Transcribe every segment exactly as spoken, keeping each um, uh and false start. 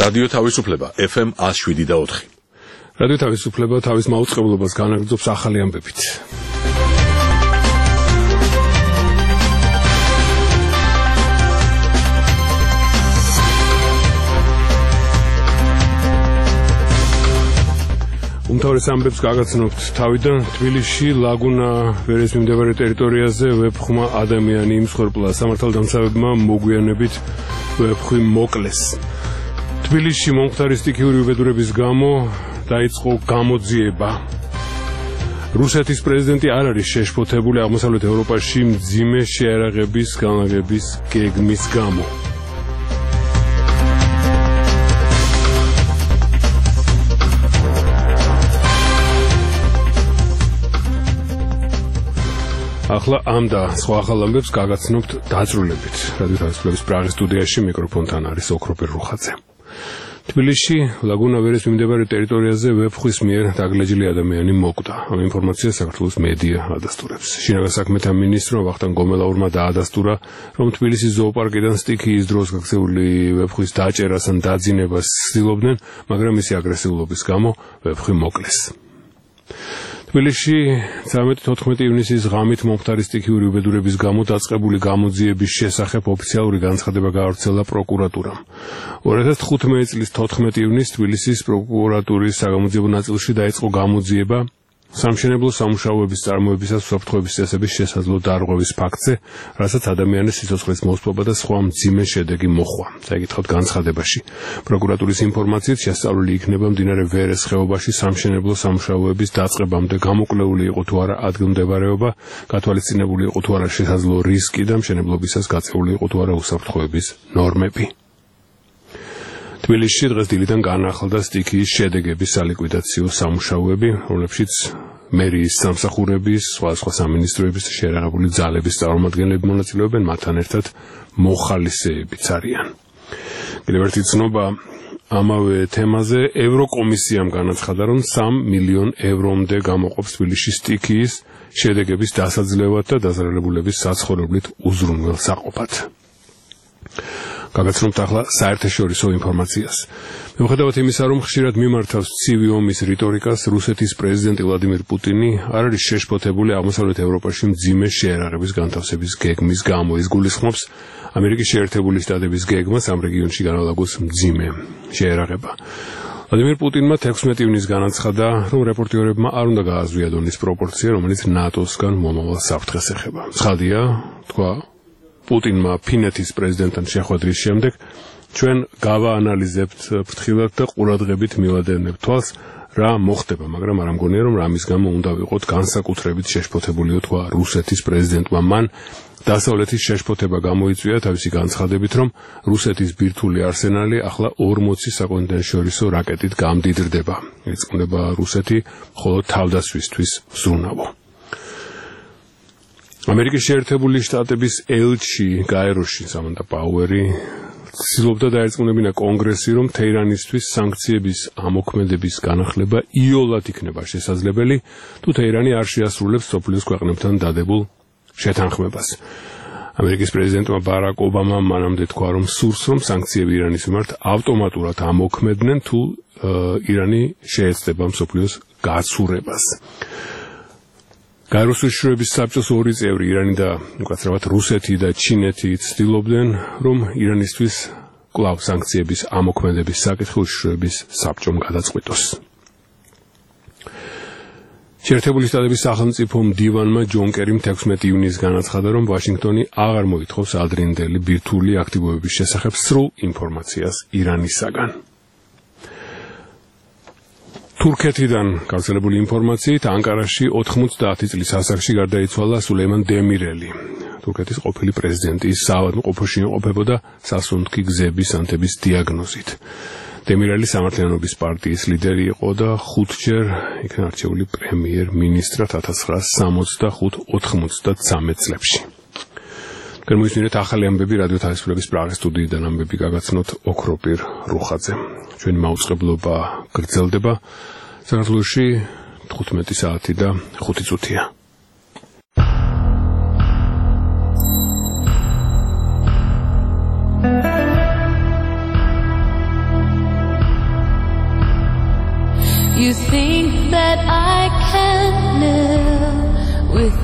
რადიო თავისუფლება ეფ ემ one oh seven და four. რადიო თავისუფლება თავის მაუწყებლობას განაგრძობს ახალი ამბებით. უმთავრეს ამბებს გაგაცნობთ თავიდან. თბილისში ლაგუნა ვერეს მიმდებარე ტერიტორიაზე ვეფხმა ადამიანი იმსხვერპლა. სამართალდამცავებმა მოგვიანებით ვეფხვი მოკლეს. თბილისში მომხდარი სტიქიური უბედურების გამო დაიწყო გამოძიება. რუსეთის პრეზიდენტი არ არის შეშფოთებული აღმოსავლეთ ევროპაში მძიმე შეარაღების განლაგების გეგმის გამო. ახლა ამ და სხვა ახალ ამბებს გაგაცნობთ დაწვრილებით. რადიო თავისუფლების პრაღის სტუდიაში მიკროფონთან არის ოქროპირ რუხაძე. თბილისში ლაგუნა ვერეს მიმდებარე ტერიტორიაზე ვეფხვის მიერ დაგლეჯილი ადამიანი მოკვდა. ამ ინფორმაციას საქართველოს მედია ადასტურებს. შინაგან საქმეთა მინისტრმა ვახტანგ გომელაურმა დაადასტურა, რომ თბილისის ზოოპარკიდან სტიქიის დროს გაქცეული ვეფხვის დაჭერას ან დაძინებას ცდილობდნენ, მაგრამ მისი აგრესიულობის გამო ვეფხვი მოკლეს. თბილისში თერთმეტი ივნისის ღამით მომხდარი სტიქიური უბედურების გამო დაწყებული გამოძიების შესახებ ოფიციალური განცხადება გაავრცელა პროკურატურამ. ორი ათას თხუთმეტი წლის თოთხმეტი ივნისს თბილისის პროკურატურის საგამოძიებო ნაწილში დაიწყო გამოძიება სამშენებლო სამუშაოების წარმოებისას უსაფრთხოების წესების შესაძლო დარღვევის ფაქტზე, რასაც ადამიანის სიცოცხლის მოსპობა და სხვა მძიმე შედეგი მოჰყვა. წაიკითხავთ განცხადებაში. პროკურატურის ინფორმაციით შესწავლილი იქნება მდინარე ვერეს ხეობაში სამშენებლო სამუშაოების დაწყებამდე გამოკვლეული იყო თუ არა ადგილმდებარეობა, გათვალისწინებული იყო თუ არა შესაძლო რისკი და მშენებლობისას გაწეული იყო თუ არა უსაფრთხოების ნორმები. თბილისში დღეს დილიდან განახლდა სტიქიის შედეგების სალიკვიდაციო სამუშაოები, რომლებშიც მერიის სამსახურების, სხვა სხვა სამინისტროების შეერაღებული ძალების წარმომადგენლები მონაწილეობენ, მათთან ერთად მოხალისეებიც არიან. კიდევ ერთი ცნობა ამავე თემაზე. ევროკომისიამ განაცხადა, რომ სამი მილიონი ევრომდე გამოყოფს თბილისში სტიქიის შედეგების დასაძლევად და დაზარალებულების საცხოვრებლით უზრუნველ საყოფად. გაგაცნობთ ახლა საერთაშორისო ინფორმაციას. მიუხედავად იმისა, რომ ხშირად მიმართავს ცივი ომის რიტორიკას, რუსეთის პრეზიდენტი ვლადიმირ პუტინი არ არის შეშფოთებული აღმოსავლეთ ევროპაში მძიმე შეარაღების განთავსების გეგმის გამო. ის გულისხმობს ამერიკის შეერთებული შტატების გეგმას ამ რეგიონში განალაგოს მძიმე შეარაღება. ვლადიმირ პუტინმა თექვსმეტი ივნისს განაცხადა, რომ რეპორტიორებმა არ უნდა გააზრიათ დონის პროპორცია, რომელიც ნატოსგან მომავალ საფრთხეს ეხება. ცხადია, თქვა პუტინმა ფინეთის პრეზიდენტთან შეხვედრის შემდეგ, ჩვენ გავაანალიზებთ ფრთხილად და ყურადღებით მივადევნებთ თვალს, რა მოხდება, მაგრამ არ ამგონია, რომ რამის გამო უნდა ვიყოთ განსაკუთრებით შეშფოთებულიო, თქვა რუსეთის პრეზიდენტმა. მან დასავლეთის შეშფოთება გამოიწვია თავისი განცხადებით, რომ რუსეთის ბირთვული არსენალი ახლა ორმოცი საკონტინენტშორისო რაკეტით გამდიდრდება. ირწმუნება რუსეთი მხოლოდ თავდასხმისთვის ზრუნავო. ამერიკის შეერთებული შტატების ელჩი გაეროში სამანტა პაუერი ცდილობდა დაერწმუნებინა კონგრესი, რომ თეირანისთვის სანქციების ამოქმედების განახლება იოლად იქნება შესაძლებელი, თუ თეირანი არ შეასრულებს სოფლის ქვეყნებთან დადებულ შეთანხმებას. ამერიკის პრეზიდენტმა ბარაკ ობამამ მანამდე თქვა, რომ სურს, რომ სანქციები ირანის მიმართ ავტომატურად ამოქმედნენ, თუ ირანი შეეცდება მსოფლიოს გაცურებას. გაეროს შროების საბჭოს ორი წევრი ირანი და უკაცრავად რუსეთი და ჩინეთი ცდილობდნენ, რომ ირანისთვის კვლავ სანქციების ამოქმედების საკითხი შროების საბჭომ გადაწყვიტოს. შეერთებული შტატების სახელმწიფო მდივანმა ჯონ კერიმ თექვსმეტი ივნისს განაცხადა, რომ ვაშინგტონი აღარ მოითხოვს ადრინდელი ბირთვული აქტივობების შესახებ სრულ ინფორმაციას ირანისაგან. თურქეთიდან გავრცელებული ინფორმაციით ანკარაში ოთხმოცდაათი წლის ასაკში გარდაიცვალა სულეიმან დემირელი. თურქეთის ყოფილი პრეზიდენტი, ის საავადმყოფოში იმყოფებოდა სასუნთქი გზების ანთების დიაგნოზით. დემირელი სამართლიანობის პარტიის ლიდერი იყო და ხუთჯერ იქნა არჩეული პრემიერ-მინისტრად ათას ცხრაასი სამოცდახუთ ოცდამეცხრამეტ წლებში. გერმოისმინეთ ახალი ამბები რადიო თავისუფლების პრაღის სტუდიიდან ამბები გაგაცნოთ ოქროპირ რუხაძე. ჩვენი მაუწყებლობა გრძელდება. საქართველოში თხუთმეტი საათი და ხუთი წუთია.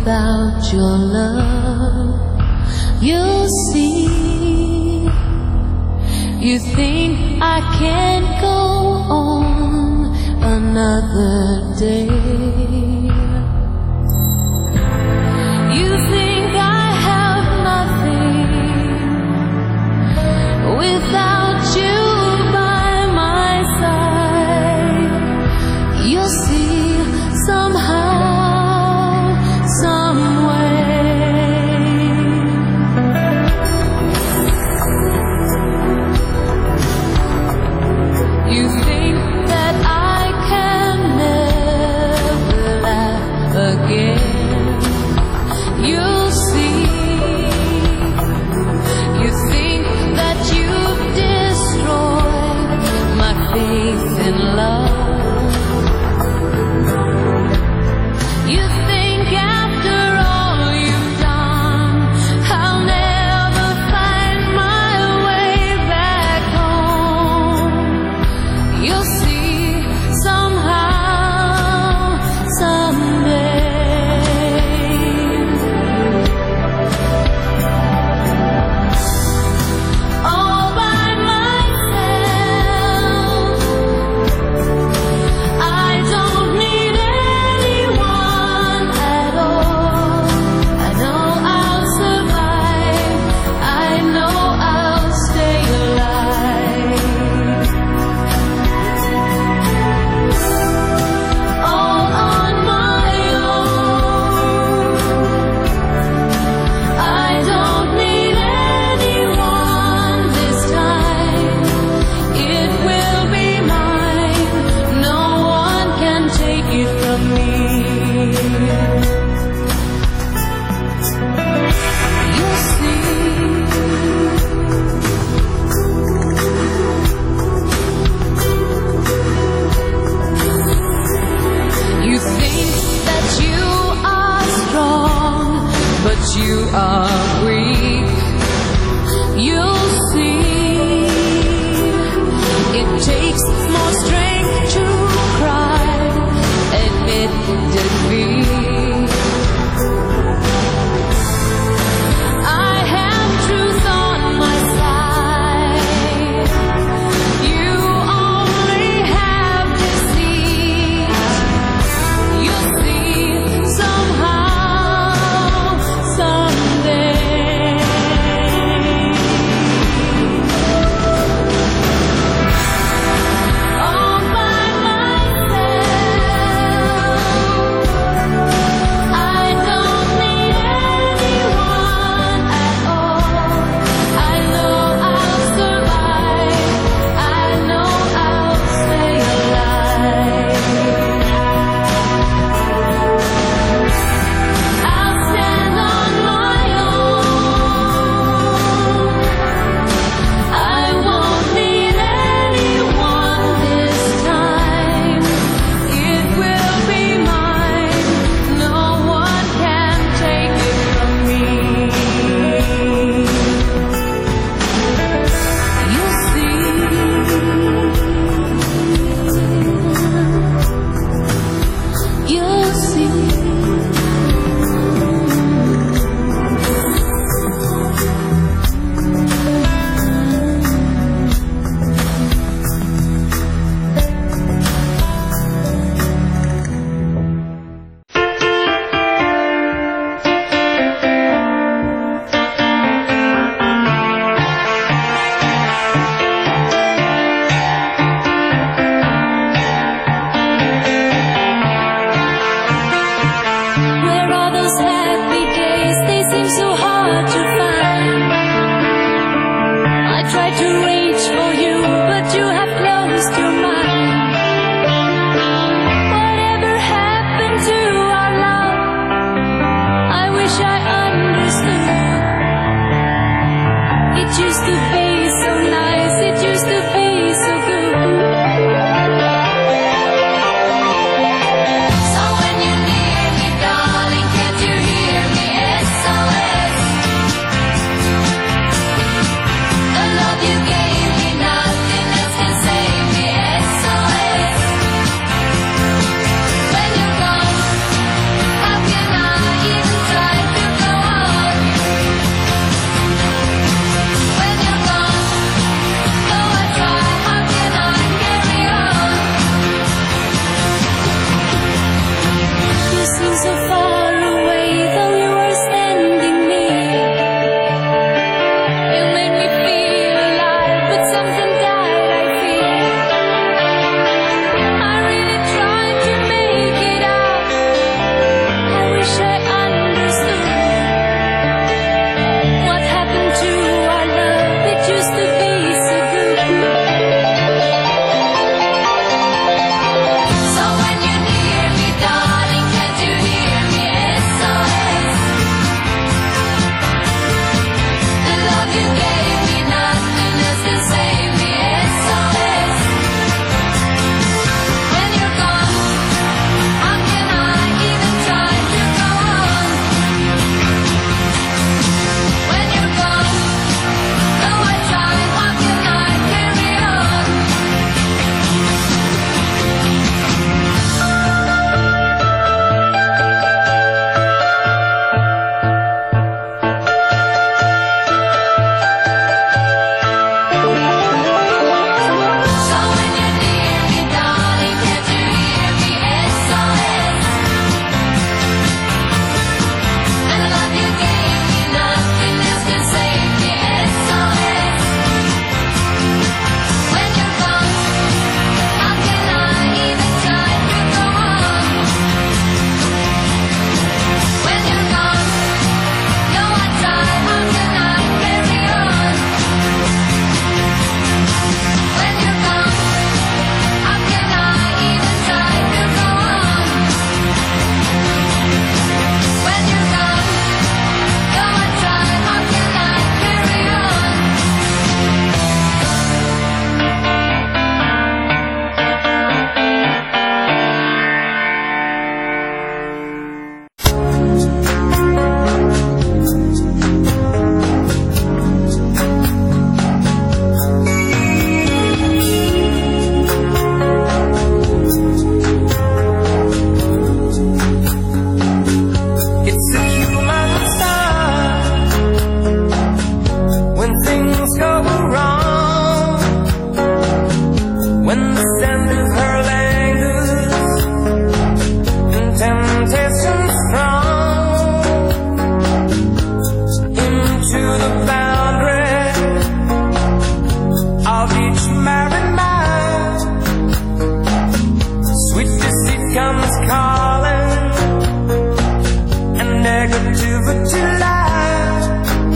without your love. You'll see. You think I can't go on another day. You think I have nothing without you by my side. You'll see somehow, some way. You think that I can never laugh again. You'll see. You think that you've destroyed my faith in love. You think after all you've done, I'll never find my way back home. You'll see somehow, someday. All by myself, I don't need anyone at all. I know I'll survive. I know I'll stay alive. All on my own. I don't need anyone this time. It will be mine. No one can take it from me. You'll see. You think that you are strong, but you are weak. You'll see. It takes more strength to cry, admit defeat. I have truth on my side. You only have deceit. You'll see somehow, someday. All by myself, I don't need anyone at all. I know I'll survive. I know I'll stay alive. I'll stand on my own. I won't need anyone this time. It will be mine. No one can take it from me. You'll see. You'll see. Where are those happy days? They seem so hard to find. I tried to reach for you, but you have closed your mind. Whatever happened to our love? I wish I understood. It used to be so nice. It used to be so good. So when you near me, darling, can't you hear me? S O S. The love you gave nativity line.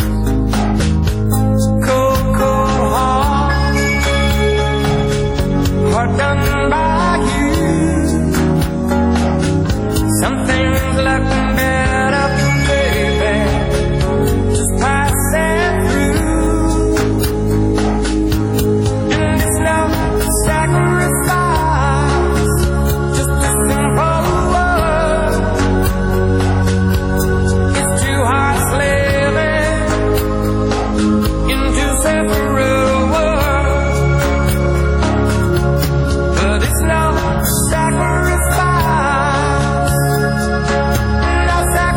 Cold, cold heart, heart done by you. Some things look better, baby, just passing through. And it's no sacrifice, just a simple word. It's two hearts living in two separate worlds, but it's no sacrifice, no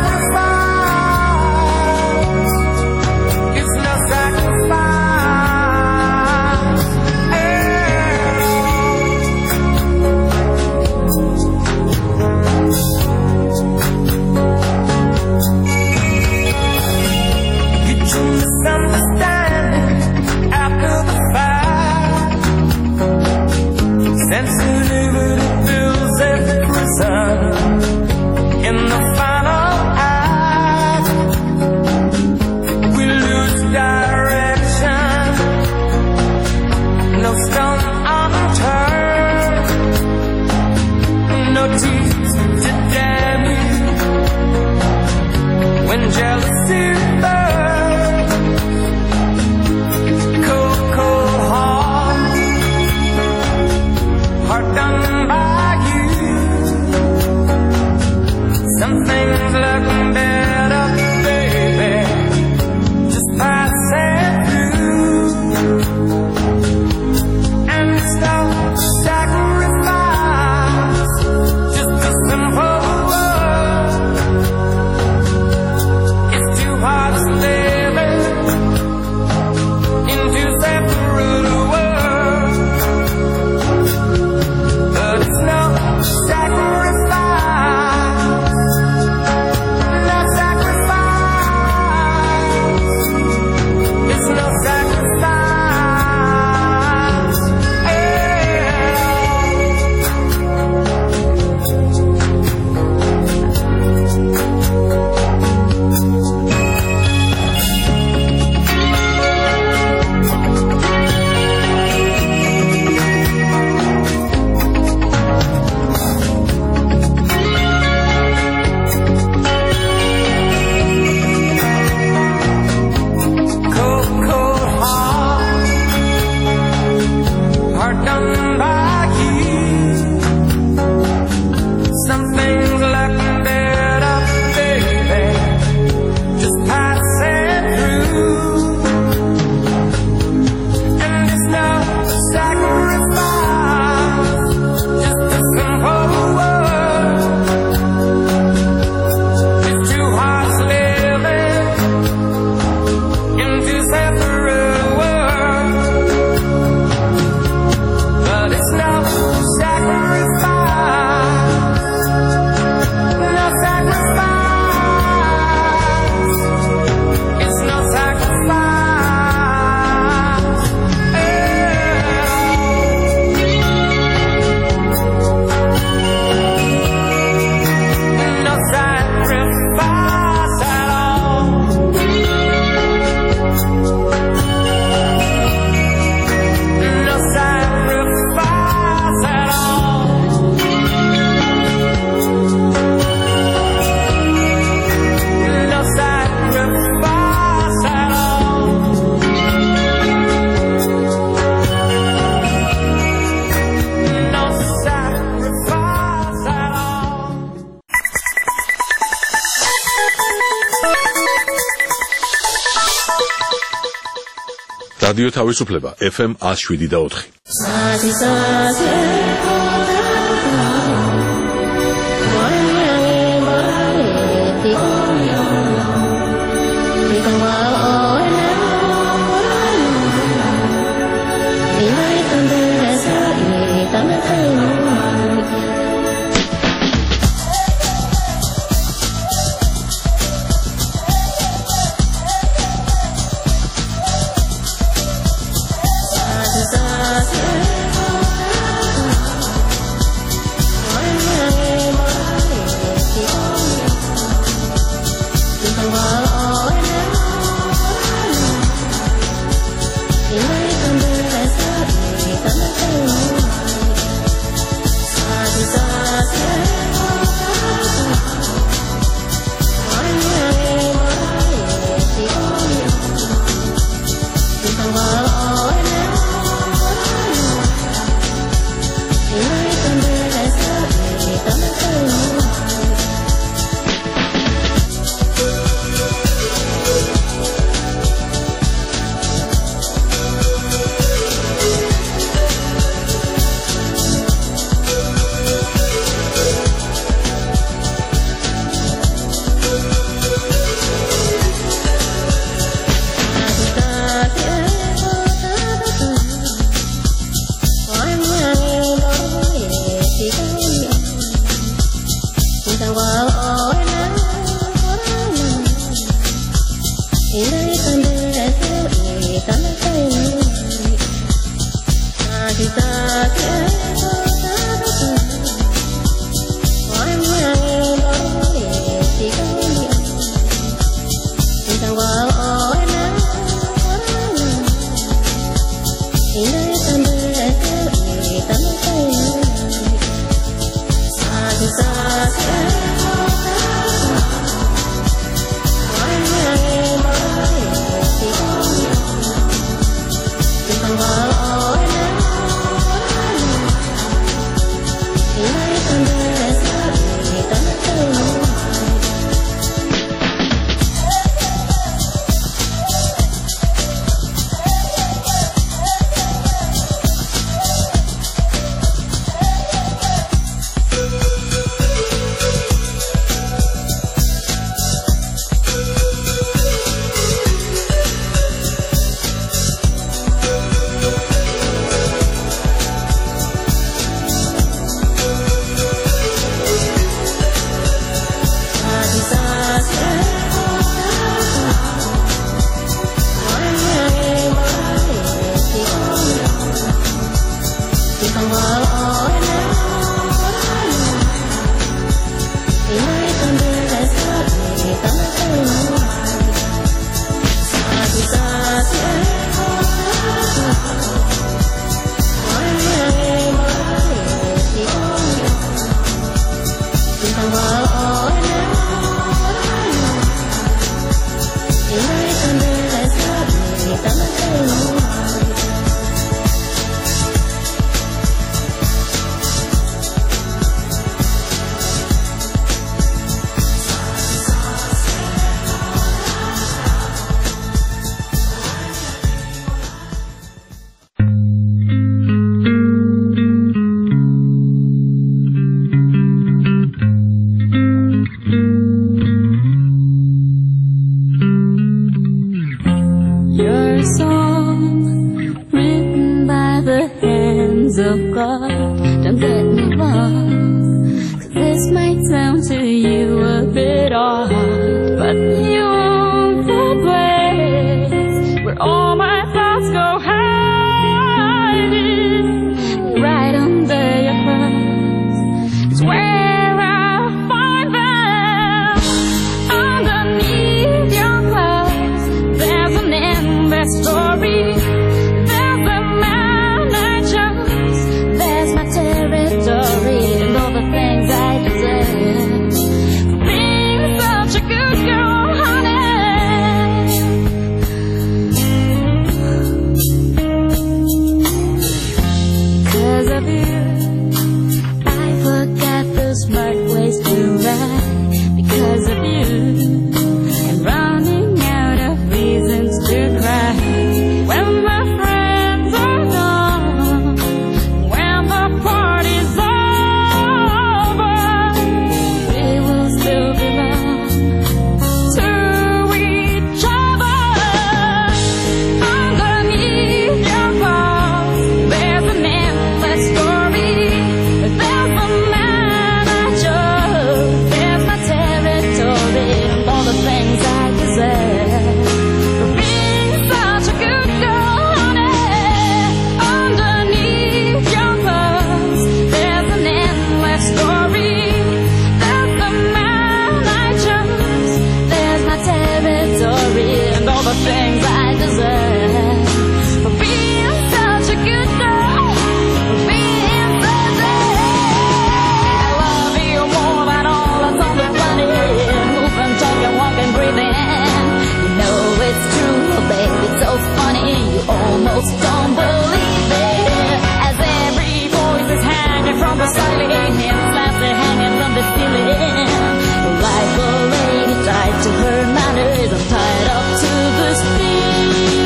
sacrifice. It's no sacrifice at all. You two misunderstanding after the fact. Sensitivity fills every prison in the final act. We lose direction, no stone unturned, no teeth to damn you when jealousy burns. Cold, cold heart, heart done by you. Some things look better, baby, just passing through. And it's no sacrifice, just a simple word. It's two hearts living in two separate worlds, but it's no sacrifice, no sacrifice. It's no sacrifice at cold, cold heart, heart done by you. Some things look better, baby, just passing through. And it's no sacrifice, just a simple word. It's two hearts living in two separate worlds, but it's no sacrifice, no sacrifice. It's no sacrifice at all. No sacrifice at all. No sacrifice at all. No sacrifice at all. No sacrifice at all. რადიო თავისუფლება ეფ ემ one oh seven და four. Territory and all the things I deserve. Being such just don't believe it. As every voice is hanging from the ceiling, flaps are hanging from the ceiling. Like a lady tied to her manners, I'm tied up to the steel.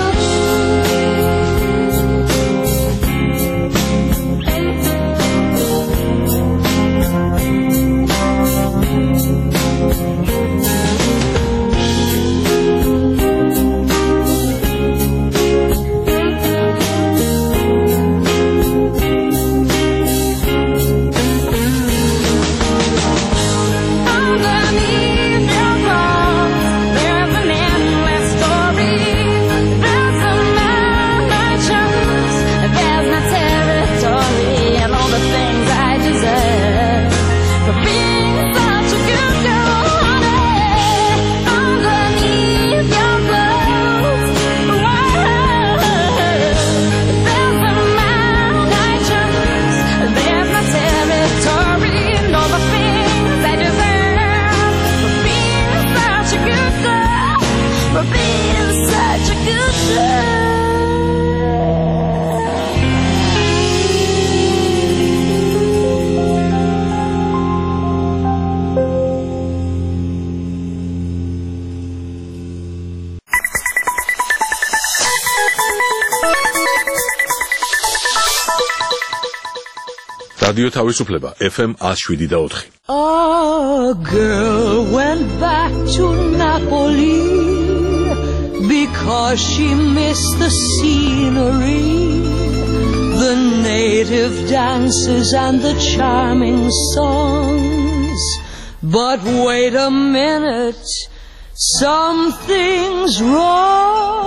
რადიო თავისუფლება F M one oh seven point four. A girl went back to Napoli because she missed the scenery, the native dances and the charming songs. But wait a minute, something's wrong.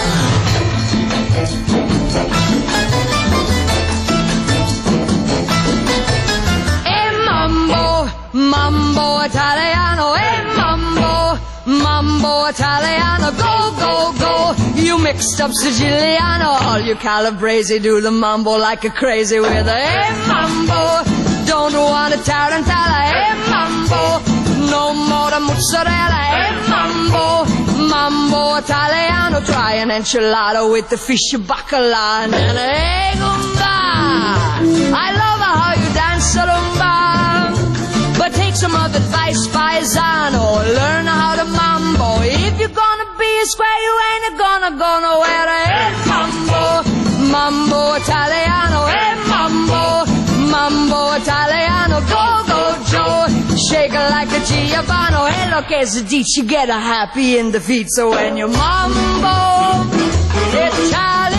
Mambo Italiano, eh, mambo, mambo Italiano, go, go, go. You mixed up Siciliano, all you Calabrese do the mambo like a crazy with a, eh, mambo. Don't want a tarantella, eh, mambo. No more the mozzarella, eh, mambo. Mambo Italiano, try an enchilada with the fish bacala and an egg umba. I love how you dance a rumba. But take some of advice, paisano, learn how to mambo. If you're gonna be a square, you ain't gonna go nowhere. Eh, mambo, mambo Italiano, eh, mambo, mambo Italiano, go, go, Joe. Shake it like a Giovanni, hey, look, as a ditch, you get a happy in the feet. So when you mambo Italiano,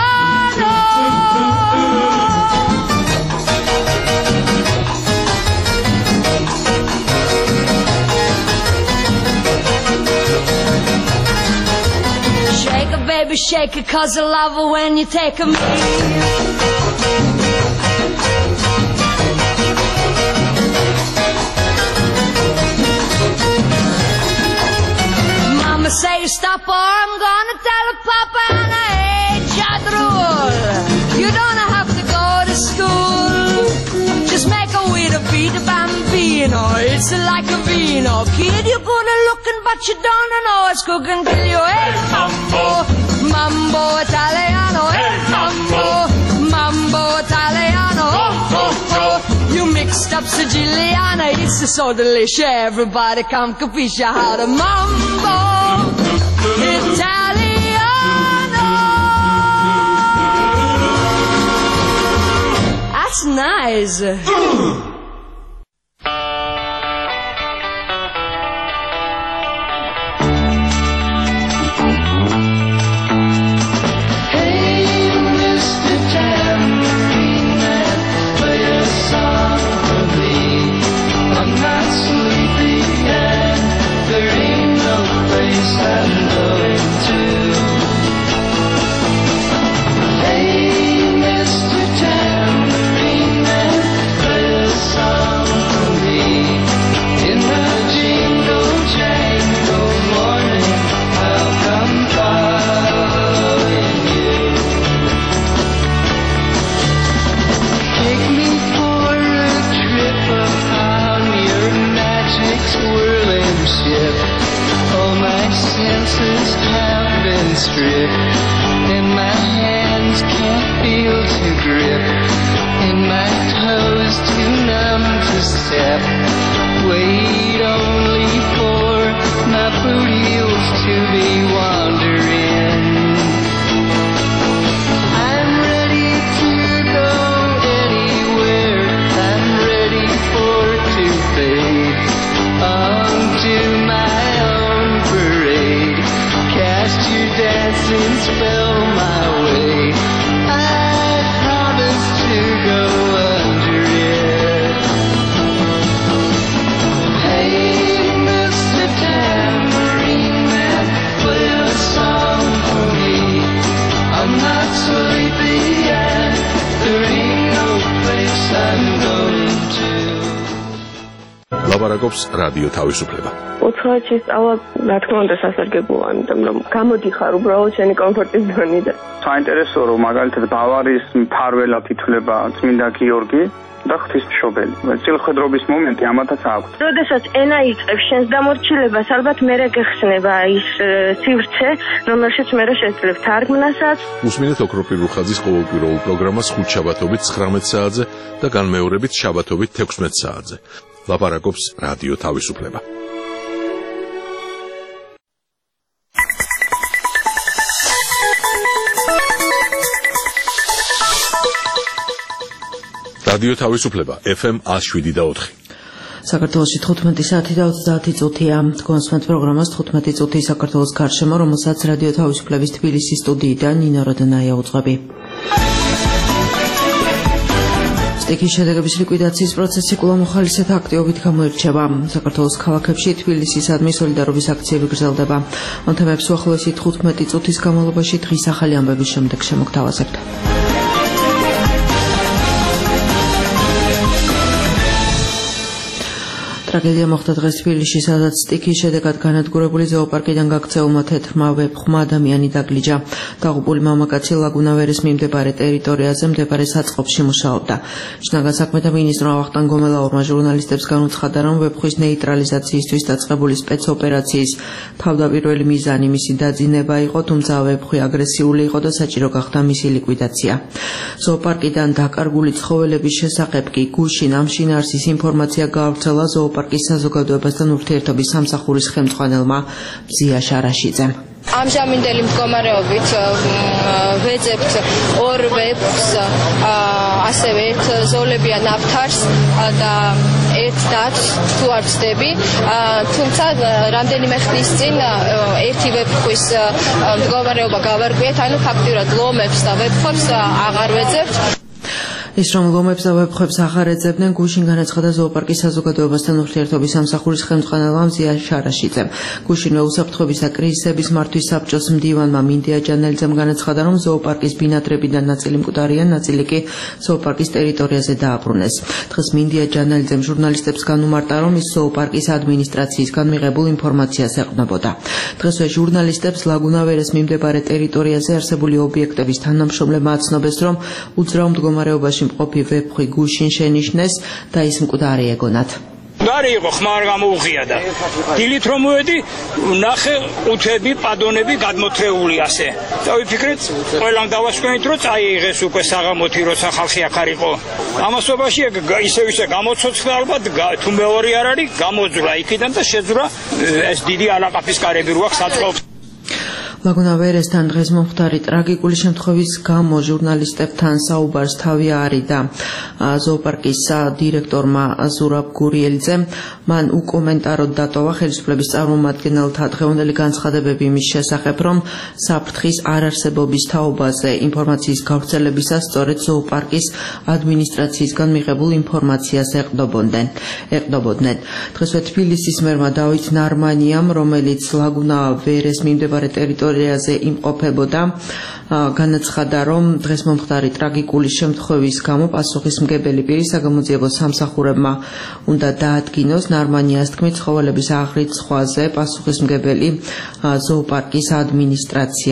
shake it, baby, shake it, 'cause I love it when you take a me. Mama say stop or I'm gonna tell her Papa and I hate Jadrul. You don't have to go to school, just make a way to beat a bambino. It's like a vino, kid, you're good at looking but you don't know it's cooking till you. Hey, mambo, mambo Italiano, hey, mambo, mambo Italiano, oh, oh, oh. You mixed up Siciliana, it's so delicious, everybody come capisce how to mambo Italiano. That's nice. All my senses have been stripped. and my hands can't feel to grip, and my toes too numb to step. Wait only for my boot heels to be wandering. I'm ready to go anywhere. I'm ready for to fade onto my own parade. Cast your dancing spell my way. I promise to go under it. Hey, Mister Tambourine Man, play a song for me. I'm not sleepy yet. There ain't no place I'm going to. ლაპარაკობს რადიო თავისუფლება. ოთხი სწავლა, რა თქმა უნდა, სასარგებლოა, იმიტომ რომ გამოდიხარ უბრალოდ შენი კომფორტის ზონიდან. საინტერესოა, რომ მაგალითად ბავარიის მფარველად ითვლება წმინდა გიორგი და ღვთისმშობელი. წილხვედრობის მომენტი ამათაც აქვს. როდესაც ენა იწყებს შენს დამორჩილებას, ალბათ მერე გეხსნება ის სივრცე, რომელშიც მერე შეძლებ თარგმნასაც. უსმინეთ ოქროპირ რუხაძის ყოველკვირეულ პროგრამას ხუთშაბათობით ცხრამეტ საათზე და განმეორებით შაბათობით თექვსმეტ საათზე. ლაპარაკობს რადიო თავისუფლება. რადიო თავისუფლება ეფ ემ one oh seven და four. საქართველოში თხუთმეტი საათი და ოცდაათი წუთია. გონსმენთ პროგრამას თხუთმეტი წუთი საქართველოს გარშემო, რომელსაც რადიო თავისუფლების თბილისის სტუდიიდან ნინო როდნაია უძღვები. სტიქის შედეგების ლიკვიდაციის პროცესი კვლავ მოხალისეთა აქტივობით გამოირჩევა. საქართველოს ქალაქებში თბილისისადმი სოლიდარობის აქციები გრძელდება. ამ თემებს უახლოესი თხუთმეტი წუთის განმავლობაში დღის ახალი ამბების შემდეგ შემოგთავაზებთ. ტრაგედია მოხდა დღეს თბილისში, სადაც სტიქის შედეგად განადგურებული ზოოპარკიდან გაქცეულმა თეთრმა ვეფხვმა ადამიანი დაგლიჯა. დაღუპული მამაკაცი ლაგუნავერის მიმდებარე ტერიტორიაზე მდებარე საწყობში მუშაობდა. შინაგან საქმეთა მინისტრმა ვახტანგ გომელაურმა ჟურნალისტებს განუცხადა, რომ ვეფხვის ნეიტრალიზაციისთვის დაწყებული სპეცოპერაციის თავდაპირველი მიზანი მისი დაძინება იყო, თუმცა ვეფხვი აგრესიული იყო და საჭირო გახდა მისი ლიკვიდაცია. ზოოპარკიდან დაკარგული ცხოველების შესახებ კი გუშინ ამ შინაარსის ინფორმაცია გაავრცელა ზოოპარკ პარკის საზოგადოებასთან ურთიერთობის სამსახურის ხელმძღვანელმა ბზია შარაშიძემ. ამჟამინდელი მდგომარეობით ვეძებთ ორ ვეფხვს, ასევე ერთ ზოლებიან აფთარს და ერთ დათვს თუ არ ვცდები, თუმცა რამდენიმე ხნის წინ ერთი ვეფხვის მდგომარეობა გავარკვიეთ, ანუ ფაქტიურად ლომებს და ვეფხვებს აღარ ვეძებთ. ის რომ ლომებს და ვეფხვებს აღარ ეძებდნენ, გუშინ განაცხადა ზოოპარკის საზოგადოებასთან ურთიერთობის სამსახურის ხელმძღვანელმა ზია შარაშიძემ. გუშინვე უსაფრთხოების და კრიზისების მართვის საბჭოს მდივანმა მინდია ჯანელიძემ განაცხადა, რომ ზოოპარკის ბინადრებიდან ნაწილი მკვდარია, ნაწილი კი ზოოპარკის ტერიტორიაზე დააბრუნეს. დღეს მინდია ჯანელიძემ ჟურნალისტებს განუმარტა, რომ ის ზოოპარკის ადმინისტრაციისგან მიღებულ ინფორმაციას ეყრდნობოდა. დღესვე ჟურნალისტებს ლაგუნავერეს მიმდებარე ტერიტორიაზე არსებული ობიექტების თანამშრომლებმა აცნობეს, რომ უძრავ მდგომარეობაში მყოფი ვეფხვი გუშინ შენიშნეს და ის მკვდარი ეგონათ. მკვდარი იყო, ხმა არ გამოუღია და დილით რომ მოვედი, ნახე ყუთები, პადონები გადმოთრეული ასე. და ვიფიქრეთ, ყველამ დავასვენით, რომ წაიღეს უკვე საღამოთი, როცა ხალხი აქ არ იყო. ამასობაში ისევ ისე გამოცოცხლა ალბათ, თუ მეორე არ არის, გამოძვრა იქიდან და შეძვრა ეს დიდი ალაყაფის კარები რო აქვს საწყობს. ლაგუნავერესთან დღეს მომხდარი ტრაგიკული შემთხვევის გამო ჟურნალისტებთან საუბარს თავი არიდა ზოოპარკის დირექტორმა ზურაბ გურიელიძემ. მან უკომენტაროდ დატოვა ხელისუფლების წარმომადგენელთა დღევანდელი განცხადებები იმის შესახებ, რომ საფრთხის არარსებობის თაობაზე ინფორმაციის გავრცელებისას სწორედ ზოოპარკის ადმინისტრაციისგან მიღებულ ინფორმაციას ეყრდნობოდნენ. ეყრდნობოდნენ. დღესვე თბილისის მერმა დავით ნარმანიამ, რომელიც ლაგუნავერეს მიმდებარე ტერიტორიაზე იმყოფებოდა, განაცხადა, რომ დღეს მომხდარი ტრაგიკული შემთხვევის გამო პასუხისმგებელი პირი საგამოძიებო სამსახურებმა უნდა დაადგინოს. ნარმანიას თქმით, ცხოველების აღრიცხვაზე პასუხისმგებელი ზოოპარკის ადმინისტრაცია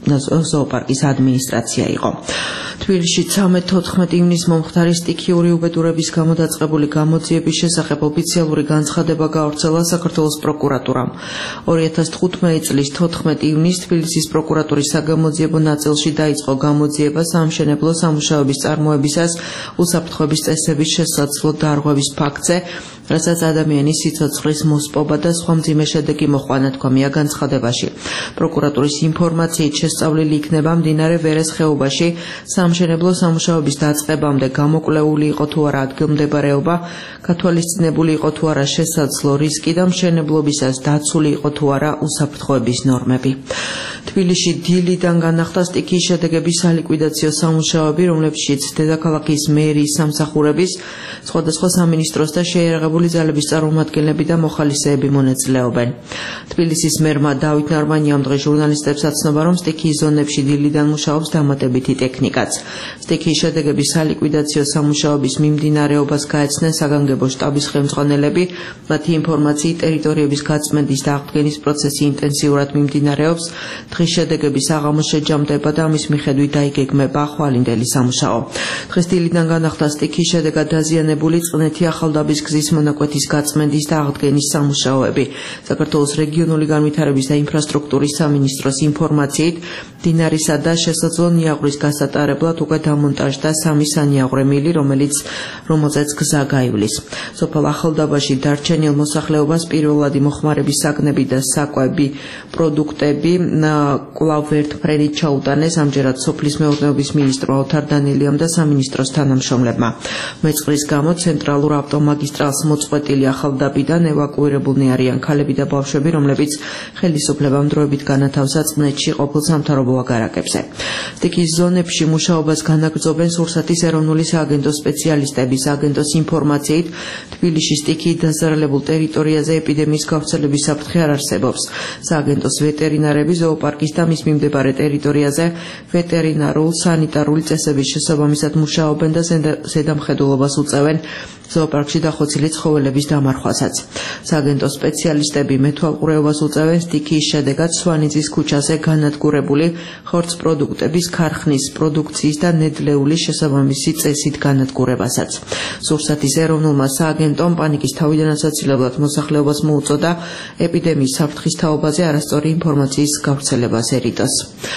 ზოოპარკის ადმინისტრაცია იყო. თბილისში ცხრამეტ-თოთხმეტ ივნისს მომხდარი სტიქიური უბედურების გამო დაწყებული გამოძიების შესახებ ოფიციალური განცხადება გაავრცელა საქართველოს პროკურატურამ. ორი ათას თხუთმეტი წლის თოთხმეტ ივნისს თბილისის პროკურატურის საგამოძიებო ნაწილში დაიწყო გამოძიება სამშენებლო სამუშაოების წარმოებისას უსაფრთხოების წესების შესაძლო დარღვევის ფაქტზე, რასაც ადამიანის სიცოცხლის მოსპობა და სხვა მძიმე შედეგი მოჰყვა, თქვამია განცხადებაში. პროკურატურის ინფორმაციით შესწავლილი იქნება მდინარე ვერეს ხეობაში სამშენებლო სამუშაოების დაწყებამდე გამოკვლეული იყო თუ არა ადგილმდებარეობა, გათვალისწინებული იყო თუ არა შესაძლო რისკი და მშენებლობისას დაცული იყო თუ არა უსაფრთხოების ნორმები. თბილისში დილიდან განახდა სტიქიის შედეგების სალიკვიდაციო სამუშაოები, რომლებშიც დედაქალაქის მერიის სამსახურების, სხვადასხვა სამინისტროს და შეიარაღებული ძალების წარმომადგენლები და მოხალისეები მონაწილეობენ. თბილისის მერმა დავით ნარმანი ამ დღეს ჟურნალისტებს აცნობა, რომ სტიქიის ზონებში დილიდან მუშაობს დამატებითი ტექნიკაც. სტიქიის შედეგების სალიკვიდაციო სამუშაოების მიმდინარეობას გაეცნენ საგანგებო შტაბის ხელმძღვანელები, მათი ინფორმაციით ტერიტორიების გაწმენდის და აღდგენის პროცესი ინტენსიურად მიმდინარეობს, დღის შედეგების აღამო შეჯამდება და ამის მიხედვით დაიგეგმება ხვალინდელი სამუშაო. დღეს დილიდან განახდა სტიქიის შედეგად დაზიანებული წყნეთი ახალდაბის გზის მონაკვეთის გაწმენდის და აღდგენის სამუშაოები. საქართველოს რეგიონული განვითარების და ინფრასტრუქტურის სამინისტროს ინფორმაციით, მდინარისა და შესაძლო ნიაღვრის გასატარებლად უკვე დამონტაჟდა სამი სანიაღვრე მილი, რომელიც რომელზეც გზა გაივლის. სოფელ ახალდაბაში დარჩენილ მოსახლეობას პირველადი მოხმარების საგნები და საკვები პროდუქტები კვლავ ვერტმფრენით ჩაუტანეს ამჯერად სოფლის მეურნეობის მინისტრო ოთარ დანილიამ და სამინისტროს თანამშრომლებმა. მეწყრის გამო ცენტრალურ ავტომაგისტრალს მოწყვეტილი ახალდაბიდან ევაკუირებულნი არიან ქალები და ბავშვები, რომლებიც ხელისუფლებამ დროებით განათავსა წყნეთში ყოფილ სამთავრობო აგარაკებზე. სტიქიის ზონებში მუშაობას განაგრძობენ სურსათის ეროვნული სააგენტოს სპეციალისტები. სააგენტოს ინფორმაციით, თბილისში სტიქიით დაზარალებულ ტერიტორიაზე ეპიდემიის გავრცელების საფრთხე არ არსებობს. სააგენტოს ვეტერინარები ზოოპარკის და მის მიმდებარე ტერიტორიაზე ვეტერინარულ სანიტარული წესების შესაბამისად მუშაობენ და ზედამხედველობას უწევენ ზოოპარკში დახოცილი ცხოველების დამარხვასაც. სააგენტოს სპეციალისტები მეთვალყურეობას უწევენ სტიქიის შედეგად სვანიძის ქუჩაზე განადგურებული ხორცპროდუქტების ქარხნის პროდუქციის და ნედლეული შესაბამისი წესით განადგურებასაც. სურსათის ეროვნულმა სააგენტომ პანიკის თავიდან ასაცილებლად მოსახლეობას მოუწოდა ეპიდემიის საფრთხის თაობაზე არასწორი ინფორმაციის გავრცელებას ერიდოს.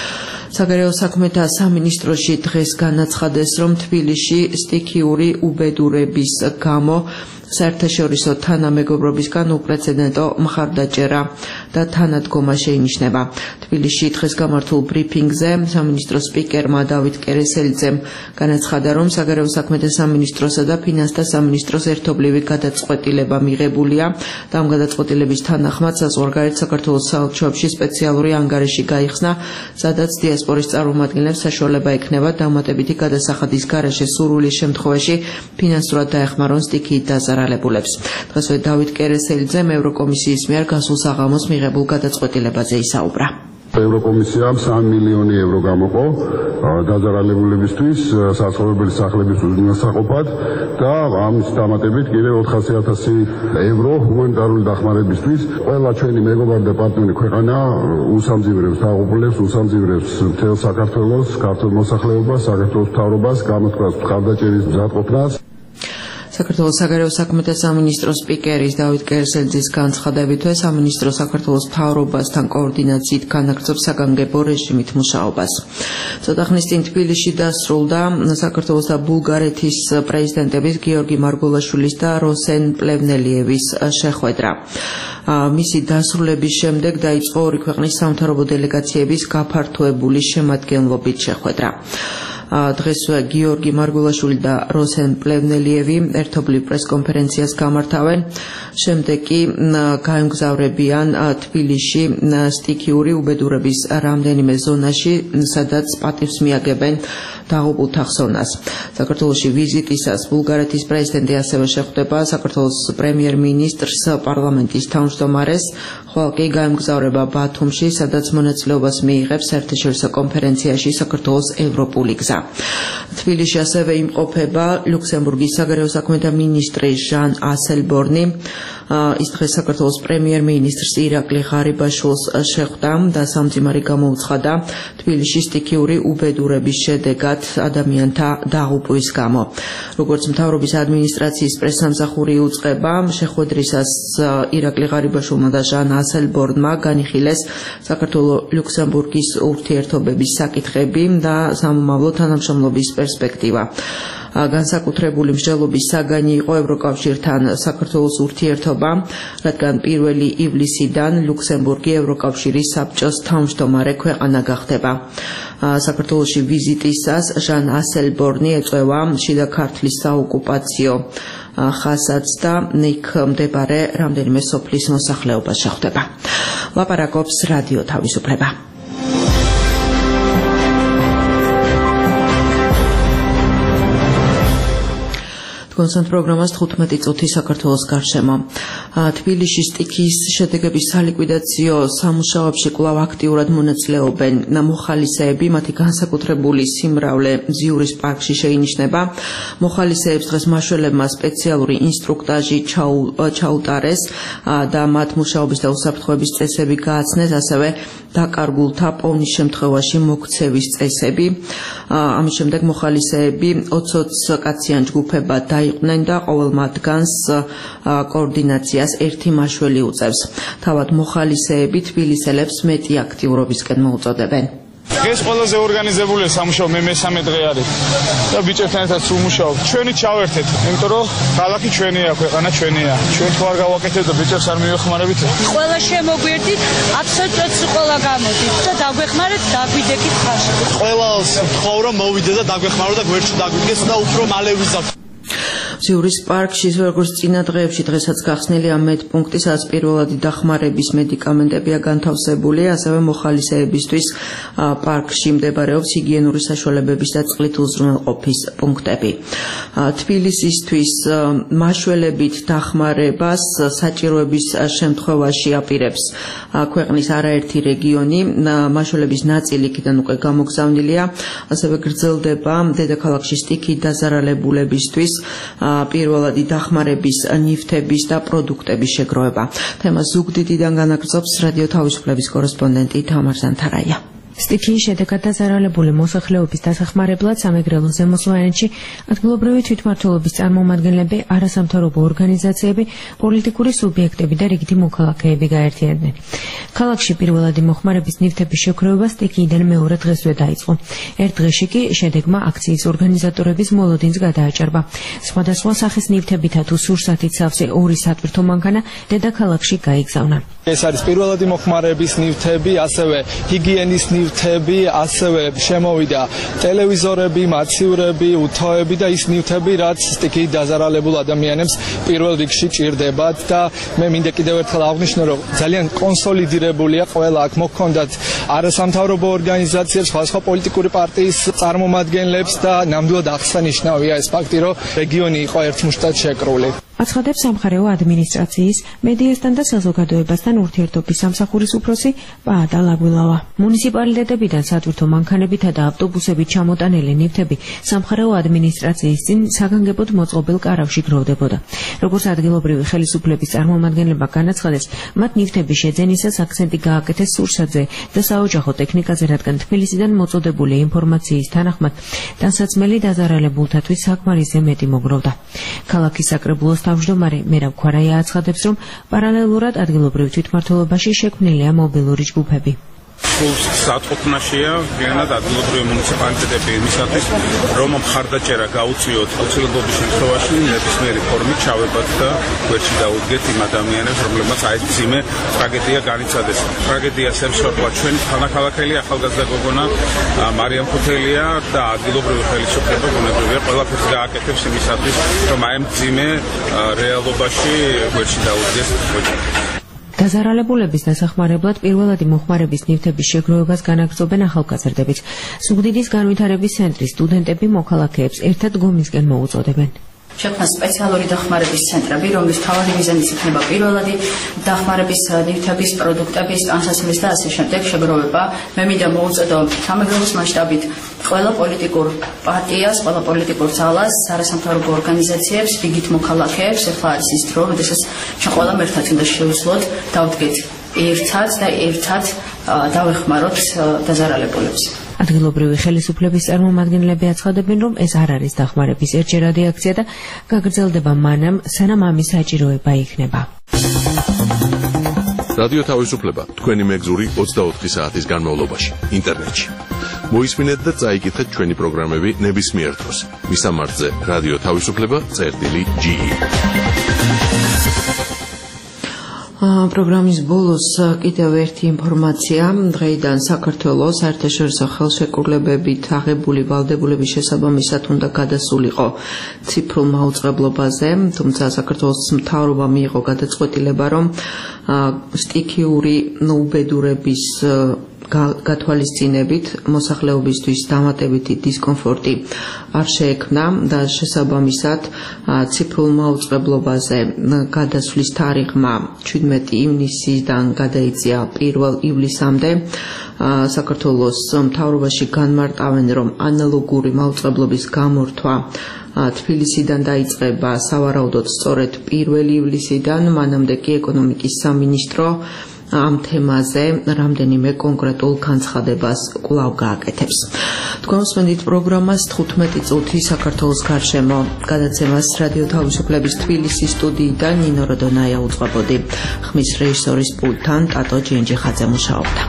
საგარეო საქმეთა სამინისტროში დღეს განაცხადეს, რომ თბილისში სტიქიური უბედურების გამო საერთაშორისო თანამეგობრობისგან უპრეცედენტო მხარდაჭერა და თანადგომა შეინიშნება. თბილისში დღეს გამართულ ბრიფინგზე სამინისტროს სპიკერმა დავით კერესელიძემ განაცხადა, რომ საგარეო საქმეთა სამინისტროსა და ფინანსთა სამინისტროს ერთობლივი გადაწყვეტილება მიღებულია და ამ გადაწყვეტილების თანახმად საზღვარგარეთ საქართველოს საელჩოებში სპეციალური ანგარიში გაიხსნა, სადაც დიასპორის წარმომადგენლებს საშუალება ექნება დამატებითი გადასახადის გარეშე სურვილის შემთხვევაში ფინანსურად დაეხმარონ სტიქიით დაზარალებულებს. დღესვე დავით კერესელიძემ ევროკომისიის მიერ გასულ საღამოს მიღებულ გადაწყვეტილებაზე ისაუბრა. ევროკომისიამ სამი მილიონი ევრო გამოყო დაზარალებულებისთვის საცხოვრებელი სახლების უზრუნველსაყოფად და ამის დამატებით კიდევ ოთხასი ათასი ევრო ჰუმანიტარული დახმარებისთვის. ყველა ჩვენი მეგობარი და პარტნიორი ქვეყანა უსამძიმრებს დაღუპულებს, უსამძიმრებს მთელ საქართველოს, ქართულ მოსახლეობას, საქართველოს მთავრობას, გამოთქვას მხარდაჭერის მზადყოფნას. საქართველოს საგარეო საქმეთა სამინისტროს სპიკერის დავით კერესელიძის განცხადებით, სამინისტრო საქართველოს მთავრობასთან კოორდინაციით განაგრძობს საგანგებო რეჟიმით მუშაობას. ცოტა ხნის წინ თბილისში დასრულდა საქართველოს და ბულგარეთის პრეზიდენტების გიორგი მარგულაშვილის და როსენ პლევნელიევის შეხვედრა. მისი დასრულების შემდეგ დაიწყო ორი ქვეყნის სამთავრობო დელეგაციების გაფართოებული შემადგენლობით შეხვედრა. დღეს გიორგი მარგულაშვილი და როსენ პლევნელიევი ერთობლივ პრესკონფერენციას გამართავენ. შემდეგ კი გაემგზავრებიან თბილისში სტიქიური უბედურების რამდენიმე ზონაში, სადაც პატივს მიაგებენ დაღუპულთა ხსოვნას. საქართველოში ვიზიტისას ბულგარეთის პრეზიდენტი ასევე შეხვდება საქართველოს პრემიერ-მინისტრს, პარლამენტის თავმჯდომარეს, ხოლო კი გაემგზავრება ბათუმში, სადაც მონაწილეობას მიიღებს საერთაშორისო კონფერენციაში საქართველოს ევროპული გზა. თბილისში ასევე იმყოფება ლუქსემბურგის საგარეო საქმეთა მინისტრი ჟან ასელბორნი, ის დღეს საქართველოს პრემიერ-მინისტრს ირაკლი ღარიბაშვილს შეხვდა და სამძიმარი გამოუცხადა თბილისში სტიქიური უბედურების შედეგად ადამიანთა დაღუპვის გამო. Როგორც მთავრობის ადმინისტრაციის პრესსამსახური იუწყება, შეხვედრისას ირაკლი ღარიბაშვილმა და ჟან ასელბორნმა განიხილეს საქართველო-ლუქსემბურგის ურთიერთობების საკითხები და სამომავლო თანამშრომლობის პერსპექტივა. განსაკუთრებული მსჯელობის საგანი იყო ევროკავშირთან საქართველოს ურთიერთობა, რადგან პირველი ივლისიდან ლუქსემბურგი ევროკავშირის საბჭოს თავმჯდომარე ქვეყანა გახდება. საქართველოში ვიზიტისას ჟან ასელბორნი ეწევა შიდა ქართლის საოკუპაციო ხაზს და იქ მდებარე რამდენიმე სოფლის მოსახლეობას შეხვდება. ლაპარაკობს რადიო თავისუფლება. კონსერტ პროგრამას თხუთმეტი წუთი საქართველოს გარშემო. თბილისში სტიქიის შედეგების სალიკვიდაციო სამუშაოებში კვლავ აქტიურად მონაწილეობენ მოხალისეები, მათი განსაკუთრებული სიმრავლე ზიურის პარკში შეინიშნება. მოხალისეებს დღეს მაშველებმა სპეციალური ინსტრუქტაჟი ჩაუტარეს და მათ მუშაობის და უსაფრთხოების წესები გააცნეს, ასევე დაკარგულთა პოვნის შემთხვევაში მოქცევის წესები. ამის შემდეგ მოხალისეები ოცდაოც კაციან ჯგუფებად დაიყვნენ და ყოველ მათგანს კოორდინაციას ერთი მაშველი უწევს. თავად მოხალისეები თბილისელებს მეტი აქტიურობისკენ მოუწოდებენ. დღეს ყველაზე ორგანიზებულია სამუშაო, მე მესამე დღე არის და ბიჭებთან ერთად ვმუშაობ. ჩვენი ჩავერთეთ, იმიტომ რომ ქალაქი ჩვენია, ქვეყანა ჩვენია. ჩვენ თუ არ გავაკეთებთ და ბიჭებს არ მივეხმარებით, ყველა შემოგვერთით, აბსოლუტურად ყველა გამოდით და დაგვეხმარეთ, დაგვიდეკით ხარში. ყველას ვთხოვ რომ მოვიდე და დაგვეხმარო და გვერდში დაგვიდგეს და უფრო მალე ვიზავთ. ზიურის პარკში, როგორც წინა დღეებში, დღესაც გახსნილია მედპუნქტი, სადაც პირველადი დახმარების მედიკამენტებია განთავსებული, ასევე მოხალისეებისთვის პარკში მდებარეობს ჰიგიენური საშუალებების და წყლით უზრუნველყოფის პუნქტები. თბილისისთვის მაშველებით დახმარებას საჭიროების შემთხვევაში აპირებს ქვეყნის არაერთი რეგიონი. მაშველების ნაწილი იქიდან უკვე გამოგზავნილია, ასევე გრძელდება დედაქალაქში სტიქიით დაზარალებულებისთვის პირველადი დახმარების ნივთების და პროდუქტების შეგროვება. თემას ზუგდიდიდან განაგრძობს რადიო თავისუფლების კორესპონდენტი თამარ ზანთარაია. სტიქიის შედეგად დაზარალებული მოსახლეობის დასახმარებლად სამეგრელო ზემოსვანეთში ადგილობრივი თვითმმართველობის წარმომადგენლები, არასამთავრობო ორგანიზაციები, პოლიტიკური სუბიექტები და რიგითი მოქალაქეები გაერთიანდნენ. ქალაქში პირველადი მოხმარების ნივთების შეგროვება სტიქიიდან მეორე დღესვე დაიწყო. ერთ დღეში კი შედეგმა აქციის ორგანიზატორების მოლოდინს გადააჭარბა. სხვადასხვა სახის ნივთებითა თუ სურსათით სავსე ორი სატვირთო მანქანა დედაქალაქში გაიგზავნა. ეს არის პირველადი მოხმარების ნივთები, ასევე ჰიგიენის ნივთები, ასევე შემოვიდა ტელევიზორები, მაცივრები, უთოები და ის ნივთები, რაც სტიქიით დაზარალებულ ადამიანებს პირველ რიგში ჭირდებათ და მე მინდა კიდევ ერთხელ აღვნიშნო, რომ ძალიან კონსოლიდირებულია ყველა აქ მოქონდათ არასამთავრობო ორგანიზაციებს, სხვადასხვა პოლიტიკური პარტიის წარმომადგენლებს და ნამდვილად აღსანიშნავია ეს ფაქტი, რომ რეგიონი იყო ერთმუშტად შეკრული. აცხადებს სამხარეო ადმინისტრაციის, მედიასთან და საზოგადოებასთან ურთიერთობის სამსახურის უფროსი პაატა ლაგვილავა. მუნიციპალიტეტებიდან სატვირთო მანქანებითა და ავტობუსებით ჩამოტანილი ნივთები სამხარეო ადმინისტრაციის წინ საგანგებოდ მოწყობილ კარავში გროვდებოდა. როგორც ადგილობრივი ხელისუფლების წარმომადგენლებმა განაცხადეს, მათ ნივთების შეძენისას აქცენტი გააკეთეს სურსათზე და საოჯახო ტექნიკაზე, რადგან თბილისიდან მოწოდებული ინფორმაციის თანახმად ტანსაცმელი დაზარალებულთათვის საკმარისზე მეტი მოგროვდა. ქალაქის საკრებულოს თავმჯდომარე მერაბ ქვარაია აცხადებს, რომ პარალელურად ადგილობრივ თვითმმართველობაში შექმნილია მობილური ჯგუფები. საწყობნაშია ვიანად ადგილობრივი მუნიციპალიტეტები იმისათვის, რომ მხარდაჭერა გაუწიოთ აუცილებლობის შემთხვევაში ნებისმიერი ფორმით ჩავებათ და გვერდში დაუდგეთ იმ ადამიანებს, რომლებმაც აი ეს მძიმე ტრაგედია განიცადეს. ტრაგედიას ემსხვერპლა ჩვენი თანახმოვანელი ახალგაზრდა გოგონა მარიამ ხუთელია და ადგილობრივი ხელისუფლება გონებრივია ყველაფერს გააკეთებს იმისათვის, რომ აი ამ მძიმე რეალობაში გვერდში დაუდგეს. დაზარალებულების დასახმარებლად პირველადი მოხმარების ნივთების შეგროვებას განაგრძობენ ახალგაზრდებით. ზუგდიდის განვითარების ცენტრის სტუდენტები მოქალაქეებს ერთად გომისკენ მოუწოდებენ. შექმნა სპეციალური დახმარების ცენტრები, რომლის მთავარი მიზანიც იქნება პირველადი დახმარების ნივთების, პროდუქტების, ტანსაცმლის და ასე შემდეგ შეგროვება. მე მინდა მოუწოდო სამეგრელოს მასშტაბით ყველა პოლიტიკურ პარტიას, ყველა პოლიტიკურ ძალას, არასამთავრობო ორგანიზაციებს, რიგით მოქალაქეებს, ახლა არის ის დრო, როდესაც ჩვენ ყველამ ერთად უნდა შევძლოთ, დავდგეთ ერთად და ერთად დავეხმაროთ დაზარალებულებს. ადგილობრივი ხელისუფლების წარმომადგენლები აცხადებენ, რომ ეს არ არის დახმარების ერთჯერადი აქცია და გაგრძელდება მანამ, სანამ ამის საჭიროება იქნება. რადიო თავისუფლება თქვენი მეგზური ოცდაოთხი საათის განმავლობაში ინტერნეტში. მოისმინეთ და წაიკითხეთ ჩვენი პროგრამები ნებისმიერ დროს. მისამართზე რადიო თავისუფლება წერტილი ჯი. პროგრამის ბოლოს კიდევ ერთი ინფორმაცია. დღეიდან საქართველოს საერთაშორისო ხელშეკრულებებით აღებული ვალდებულების შესაბამისად უნდა გადასულიყო ციფრულ მაუწყებლობაზე, თუმცა საქართველოს მთავრობამ მიიღო გადაწყვეტილება, რომ სტიქიური უბედურების გათვალისწინებით მოსახლეობისთვის დამატებითი დისკომფორტი არ შეექმნა და შესაბამისად ციფრულ მაუწყებლობაზე გადასვლის თარიღმა შვიდმეტი ივნისიდან გადაიწია პირველ ივლისამდე. საქართველოს მთავრობაში განმარტავენ, რომ ანალოგური მაუწყებლობის გამორთვა თბილისიდან დაიწყება სავარაუდოდ სწორედ პირველ ივლისიდან, მანამდე კი ეკონომიკის სამინისტრო ამ თემაზე რამდენიმე კონკრეტულ განცხადებას კვლავ გააკეთებს. თქვენ მსმენთ პროგრამას თხუთმეტი წუთი საქართველოს გარშემო გადაცემას რადიო თავისუფლების თბილისის სტუდიიდან ნინო როდონაია უძღვებოდი. ხმის რეჟისორის პულტთან ტატო ჯენჯიხაძე მუშაობდა.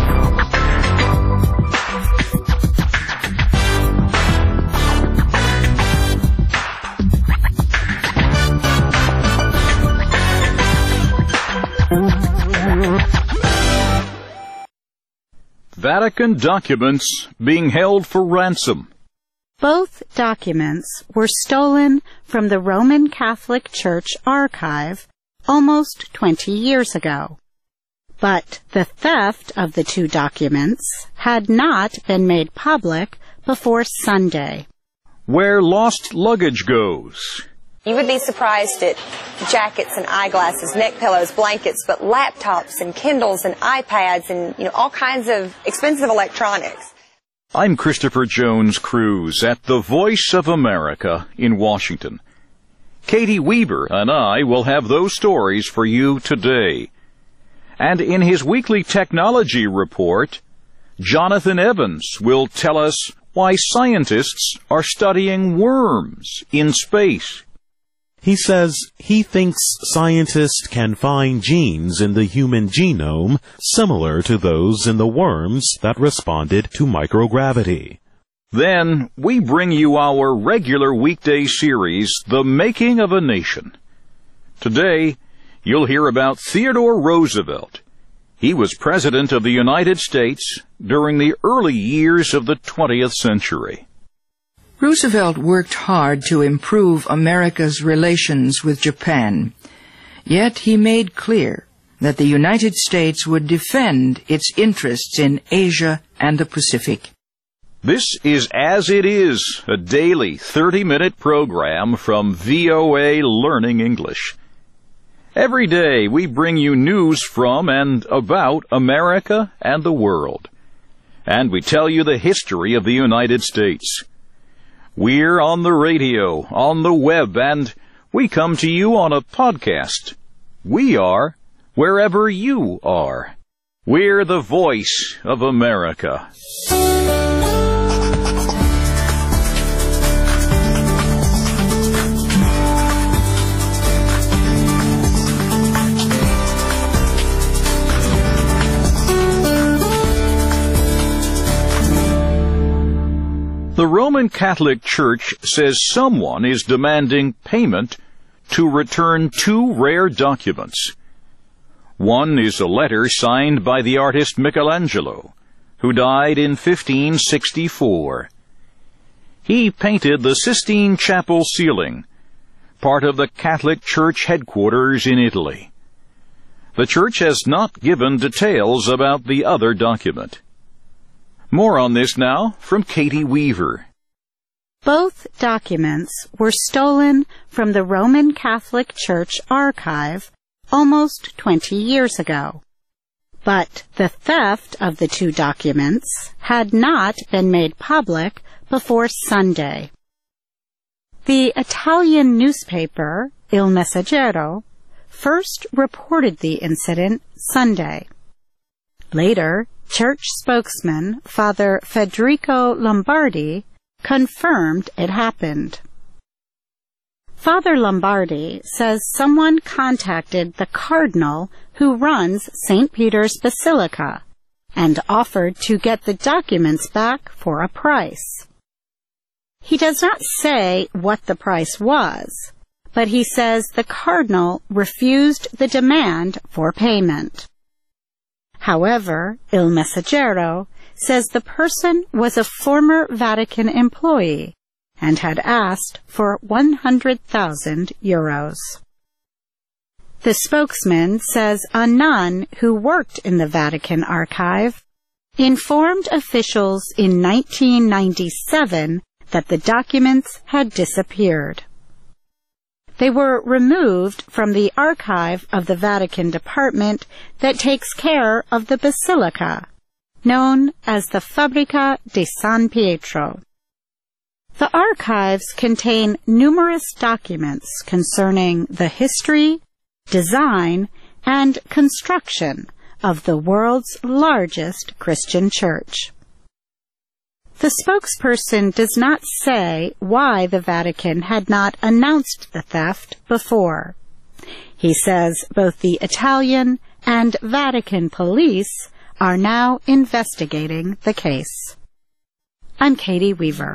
Vatican documents being held for ransom. Both documents were stolen from the Roman Catholic Church archive almost twenty years ago. But the theft of the two documents had not been made public before Sunday. Where lost luggage goes. You would be surprised at jackets and eyeglasses, neck pillows, blankets, but laptops and Kindles and iPads and, you know, all kinds of expensive electronics. I'm Christopher Jones Cruz at the Voice of America in Washington. Katie Weaver and I will have those stories for you today. And in his weekly technology report, Jonathan Evans will tell us why scientists are studying worms in space. He says he thinks scientists can find genes in the human genome similar to those in the worms that responded to microgravity. Then we bring you our regular weekday series, The Making of a Nation. Today, you'll hear about Theodore Roosevelt. He was President of the United States during the early years of the twentieth century. Roosevelt worked hard to improve America's relations with Japan, yet he made clear that the United States would defend its interests in Asia and the Pacific. This is As It Is, a daily thirty-minute program from V O A Learning English. Every day we bring you news from and about America and the world, and we tell you the history of the United States. We're on the radio, on the web, and we come to you on a podcast. We are wherever you are. We're the voice of America. The Roman Catholic Church says someone is demanding payment to return two rare documents. One is a letter signed by the artist Michelangelo, who died in fifteen sixty-four. He painted the Sistine Chapel ceiling, part of the Catholic Church headquarters in Italy. The Church has not given details about the other document. More on this now from Katie Weaver. Both documents were stolen from the Roman Catholic Church archive almost twenty years ago. But the theft of the two documents had not been made public before Sunday. The Italian newspaper Il Messaggero first reported the incident Sunday. Later, church spokesman Father Federico Lombardi confirmed it happened. Father Lombardi says someone contacted the cardinal who runs Saint Peter's Basilica and offered to get the documents back for a price. He does not say what the price was, but he says the cardinal refused the demand for payment. However, Il Messaggero says the person was a former Vatican employee and had asked for one hundred thousand euros. The spokesman says a nun who worked in the Vatican archive informed officials in nineteen ninety-seven that the documents had disappeared. They were removed from the archive of the Vatican department that takes care of the Basilica, known as the Fabbrica di San Pietro. The archives contain numerous documents concerning the history, design, and construction of the world's largest Christian church. The spokesperson does not say why the Vatican had not announced the theft before. He says both the Italian and Vatican police are now investigating the case. I'm Katie Weaver.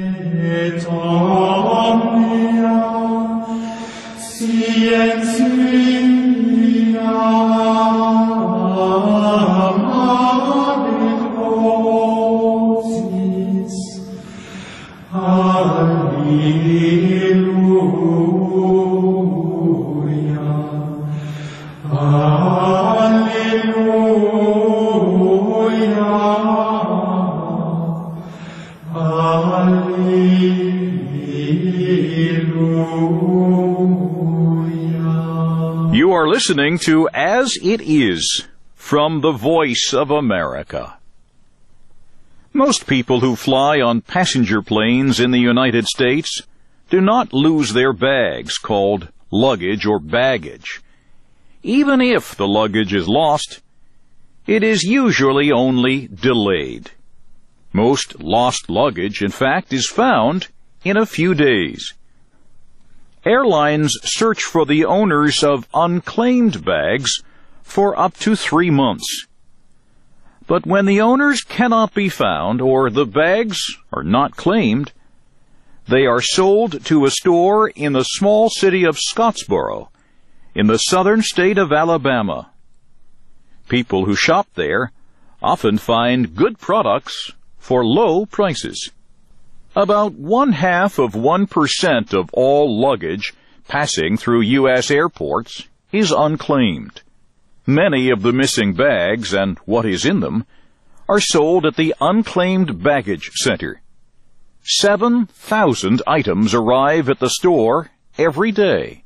You are listening to As It Is from the Voice of America. Most people who fly on passenger planes in the United States do not lose their bags, called luggage or baggage. Even if the luggage is lost, it is usually only delayed. Most lost luggage, in fact, is found in a few days. Airlines search for the owners of unclaimed bags for up to three months. But when the owners cannot be found or the bags are not claimed, they are sold to a store in the small city of Scottsboro in the southern state of Alabama. People who shop there often find good products for low prices. About one half of one percent of all luggage passing through U S airports is unclaimed. Many of the missing bags and what is in them are sold at the Unclaimed Baggage Center. Seven thousand items arrive at the store every day.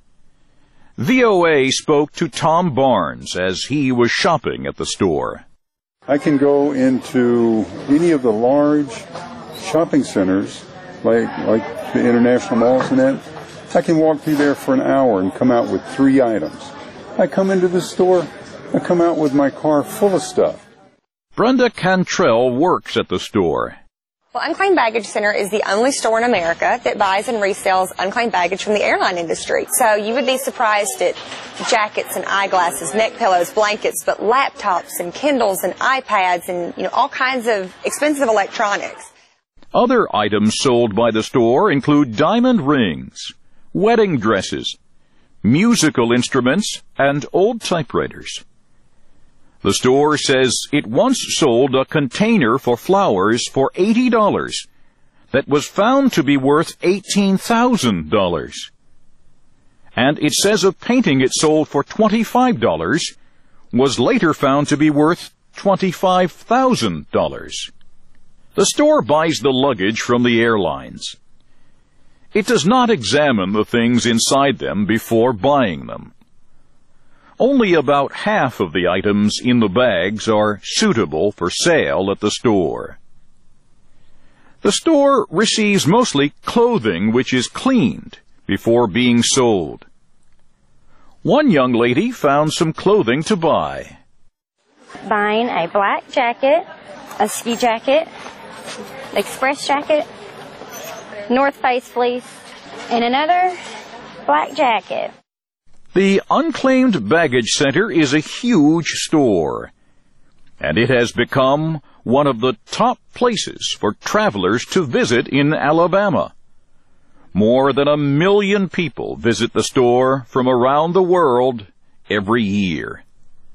V O A spoke to Tom Barnes as he was shopping at the store. I can go into any of the large shopping centers, like like the international malls and that. I can walk through there for an hour and come out with three items. I come into the store, I come out with my car full of stuff. Brenda Cantrell works at the store. Well, Unclaimed Baggage Center is the only store in America that buys and resells unclaimed baggage from the airline industry. So you would be surprised at jackets and eyeglasses, neck pillows, blankets, but laptops and Kindles and iPads and, you know, all kinds of expensive electronics. Other items sold by the store include diamond rings, wedding dresses, musical instruments, and old typewriters. The store says it once sold a container for flowers for eighty dollars that was found to be worth eighteen thousand dollars. And it says a painting it sold for twenty-five dollars was later found to be worth twenty-five thousand dollars. The store buys the luggage from the airlines. It does not examine the things inside them before buying them. Only about half of the items in the bags are suitable for sale at the store. The store receives mostly clothing which is cleaned before being sold. One young lady found some clothing to buy. Buying a black jacket, a ski jacket, express jacket, North Face fleece, and another black jacket. The Unclaimed Baggage Center is a huge store, and it has become one of the top places for travelers to visit in Alabama. More than a million people visit the store from around the world every year.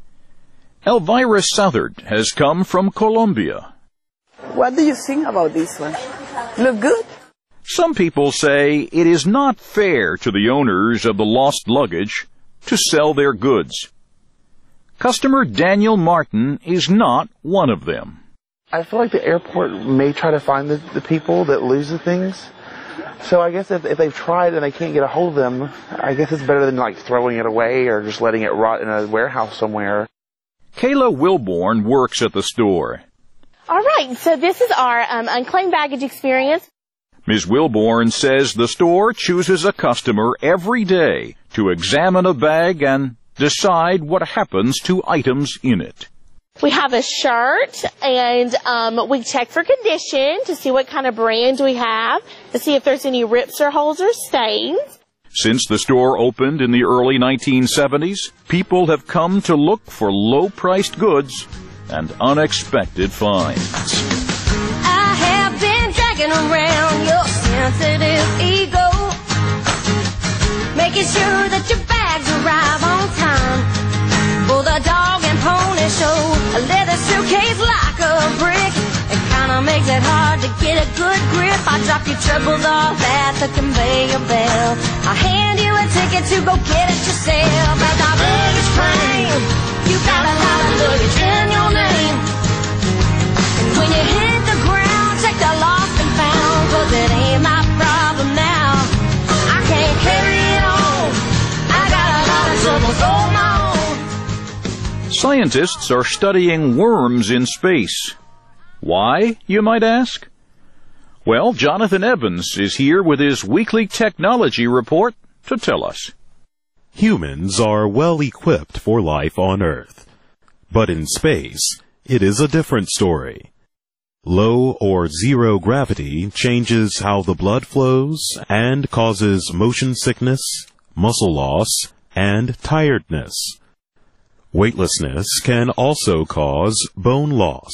Elvira Southard has come from Colombia. What do you think about this one? Look good? Some people say it is not fair to the owners of the lost luggage to sell their goods. Customer Daniel Martin is not one of them. I feel like the airport may try to find the, the people that lose the things. So I guess if, if they've tried and they can't get a hold of them, I guess it's better than like throwing it away or just letting it rot in a warehouse somewhere. Kayla Wilborn works at the store. All right, so this is our um, unclaimed baggage experience. Miz Wilborn says the store chooses a customer every day to examine a bag and decide what happens to items in it. We have a shirt, and um, we check for condition to see what kind of brand we have, to see if there's any rips or holes or stains. Since the store opened in the early nineteen seventies, people have come to look for low-priced goods and unexpected finds. I have been dragging around your sensitive ego, making sure that your bags arrive on time for the dog and pony show. A leather suitcase like a brick, it kinda makes it hard to get a good grip. I drop your troubles off at the conveyor belt. I hand you a ticket to go get it yourself. At the baggage claim, you got a lot of luggage in your name. And when you hit the ground, check the lost and found, 'cause it ain't my problem now. I can't carry it on. I got a lot of troubles on my own. Scientists are studying worms in space. Why, you might ask? Well, Jonathan Evans is here with his weekly technology report to tell us. Humans are well equipped for life on Earth. But in space, it is a different story. Low or zero gravity changes how the blood flows and causes motion sickness, muscle loss, and tiredness. Weightlessness can also cause bone loss.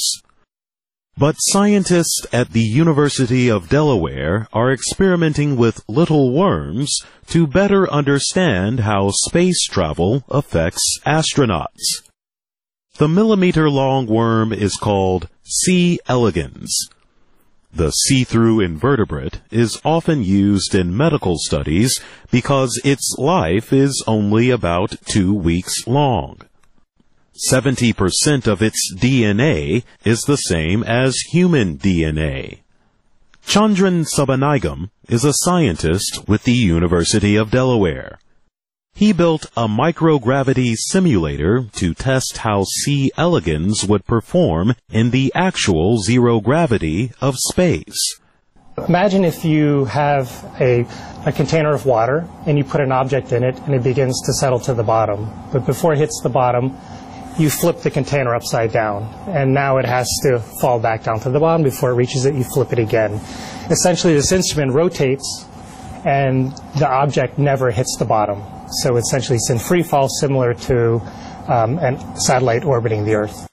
But scientists at the University of Delaware are experimenting with little worms to better understand how space travel affects astronauts. The millimeter-long worm is called C. elegans. The see-through invertebrate is often used in medical studies because its life is only about two weeks long. seventy percent of its D N A is the same as human D N A. Chandran Sabanigam is a scientist with the University of Delaware. He built a microgravity simulator to test how C. elegans would perform in the actual zero gravity of space. Imagine if you have a, a container of water and you put an object in it and it begins to settle to the bottom. But before it hits the bottom, you flip the container upside down, and now it has to fall back down to the bottom. Before it reaches it, you flip it again. Essentially, this instrument rotates, and the object never hits the bottom. So essentially, it's in free fall, similar to um, a satellite orbiting the Earth.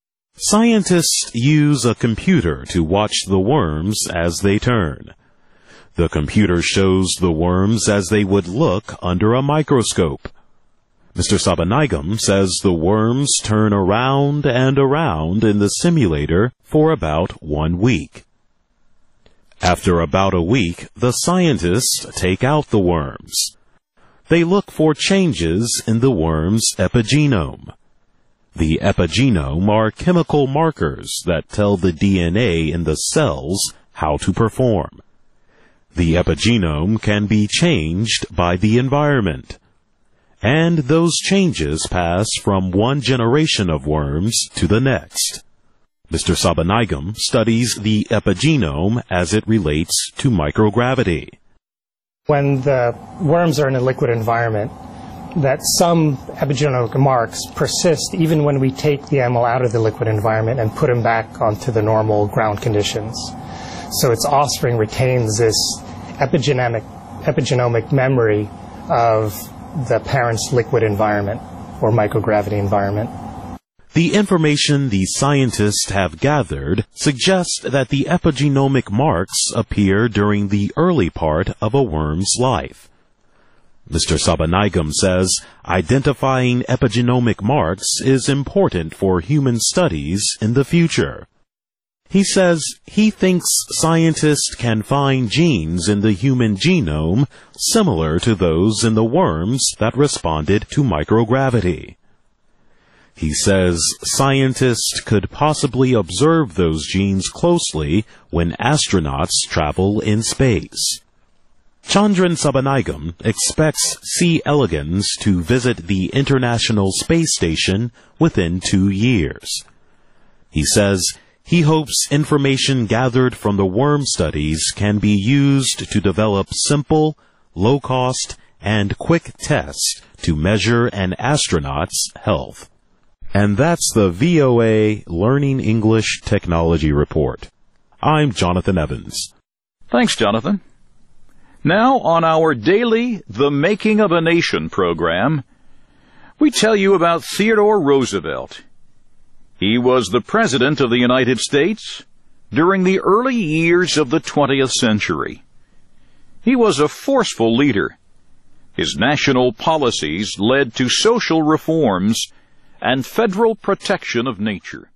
Scientists use a computer to watch the worms as they turn. The computer shows the worms as they would look under a microscope. Mister Sabanigam says the worms turn around and around in the simulator for about one week. After about a week, the scientists take out the worms. They look for changes in the worm's epigenome. The epigenome are chemical markers that tell the D N A in the cells how to perform. The epigenome can be changed by the environment, and those changes pass from one generation of worms to the next. Mister Sabanigam studies the epigenome as it relates to microgravity. When the worms are in a liquid environment, that some epigenomic marks persist even when we take the animal out of the liquid environment and put him back onto the normal ground conditions. So its offspring retains this epigenomic, epigenomic memory of the parent's liquid environment or microgravity environment. The information the scientists have gathered suggests that the epigenomic marks appear during the early part of a worm's life. Mister Sabanigam says identifying epigenomic marks is important for human studies in the future. He says he thinks scientists can find genes in the human genome similar to those in the worms that responded to microgravity. He says scientists could possibly observe those genes closely when astronauts travel in space. Chandran Sabanigam expects C. elegans to visit the International Space Station within two years. He says he hopes information gathered from the worm studies can be used to develop simple, low-cost, and quick tests to measure an astronaut's health. And that's the V O A Learning English Technology Report. I'm Jonathan Evans. Thanks, Jonathan. Now, on our daily The Making of a Nation program, we tell you about Theodore Roosevelt. He was the President of the United States during the early years of the twentieth century. He was a forceful leader. His national policies led to social reforms and federal protection of nature.